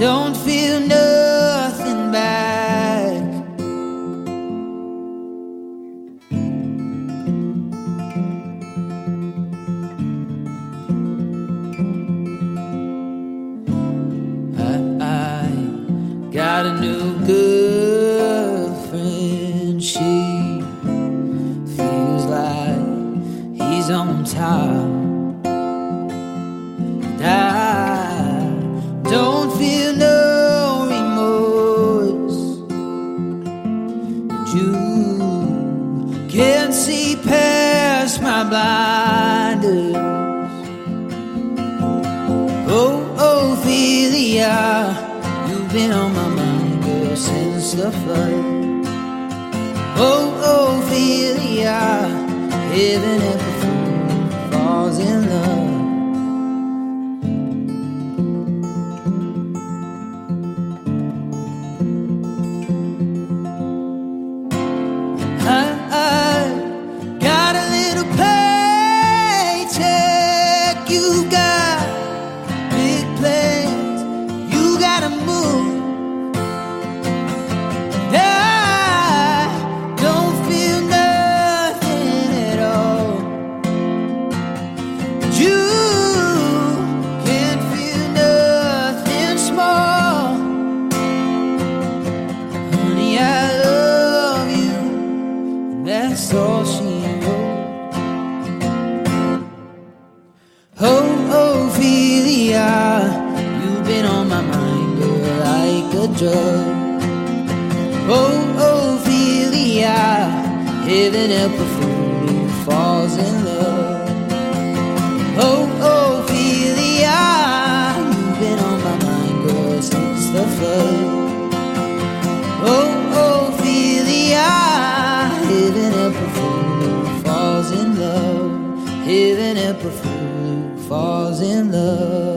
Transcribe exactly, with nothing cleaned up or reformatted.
don't feel nothing back. I, I got a new girlfriend. She feels like he's on top. I don't feel no remorse, and you can't see past my blinders. Oh, Ophelia, you've been on my mind, girl, since the flood. Oh, Ophelia, heaven ever falls in love. That's all she wrote. Oh, Ophelia, you've been on my mind, girl, like a drug. Oh, Ophelia, heaven help a fool who falls in love. Oh, Ophelia, you've been on my mind, girl, since the flood. Oh, Ophelia, heaven help a fool who falls in love. Heaven help a fool who falls in love.